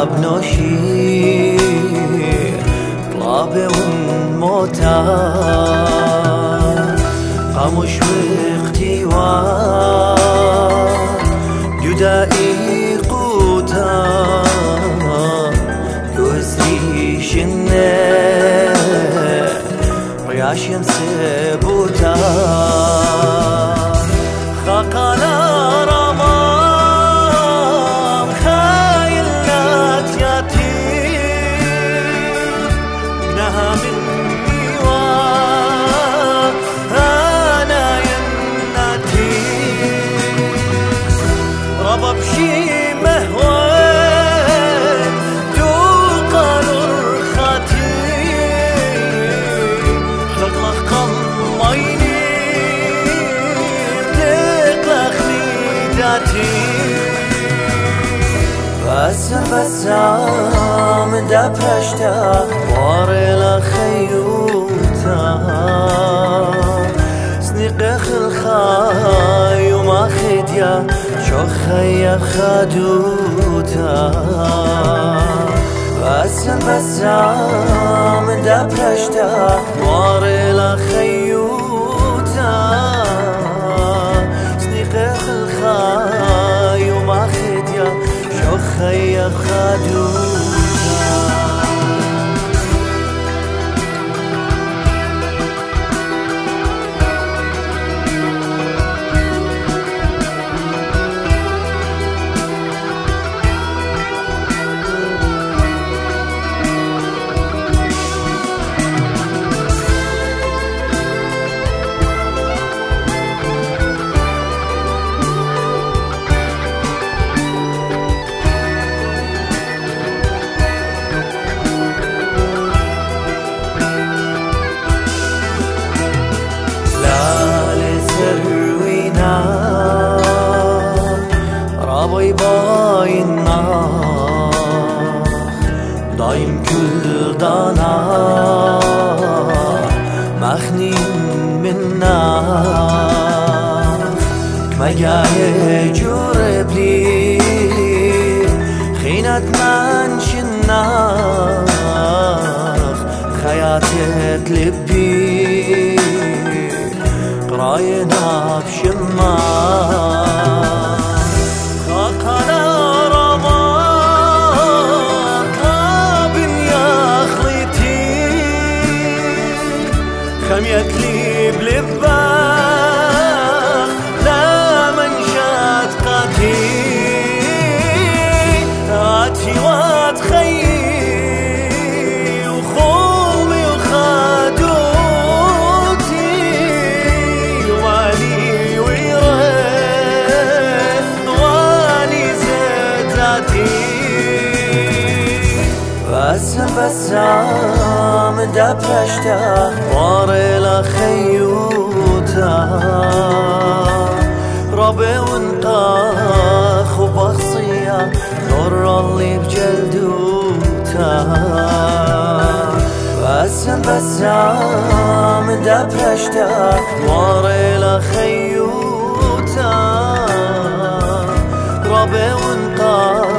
بنوشي طلابي والموتى خاموش واختيوار جدائي قوتا يوزري شنة ريا شمس بوتا خاقانا رمام خايلات ياتيم نها مني وانا يناتي ربا بشي مهوان دوقان رخاتي خلق قلميني بسام دا پشتا وارلا خيوتا سنيق خلخاي وما خديا شو خيا خدوتا بسام دا پشتا وارلا خيوتا سنيق خلخاي وما خديا خيا خدوتا رابي باي النار دايم كل دانا مخنين منا مجاي جرب لي خينات من شناخ خياتت لبي قراينا بشمار خميت لي بلباخ لا منشات قاتي هاتي واتخيي وخومي وخادوتي والي ويران والي زيتاتي بسام دا پشتا وارلا خيوتا ربي ونقاخ وبخصية نور اللي بجلدوتا بسام دا پشتا وارلا خيوتا ربي ونقاخ